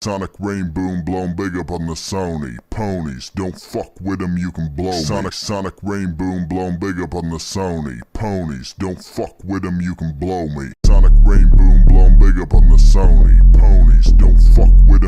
Sonic rain boom blown big up on the Sony. Ponies, don't fuck with them, you can blow me. Sonic rain boom blown big up on the Sony. Ponies, don't fuck with them, you can blow me. Sonic rain boom blown big up on the Sony. Ponies, don't fuck with